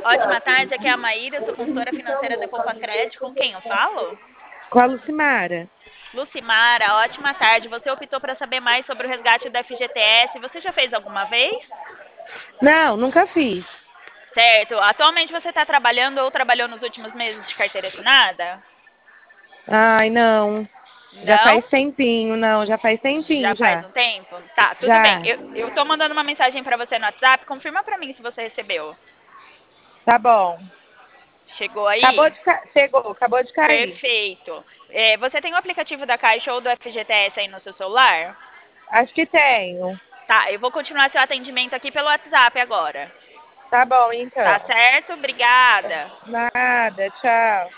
Ótima tarde, aqui é a Maíra, sou consultora financeira da Poupa Crédito. Com quem eu falo? Com a Lucimara. Lucimara, ótima tarde. Você optou para saber mais sobre o resgate da FGTS. Você já fez alguma vez? Não, nunca fiz. Certo. Atualmente você está trabalhando ou trabalhou nos últimos meses de carteira assinada? Ai, não. Já Não? faz tempinho, não. Já faz Já tempinho faz já. um tempo? Tá, tudo bem. Já. Eu tô mandando uma mensagem para você no WhatsApp. Confirma para mim se você recebeu. Tá bom. Chegou aí? Chegou, acabou de cair. Perfeito. Você tem o aplicativo da Caixa ou do FGTS aí no seu celular? Acho que tenho. Tá, eu vou continuar seu atendimento aqui pelo WhatsApp agora. Tá bom, Tá então. certo? Obrigada. Nada, tchau.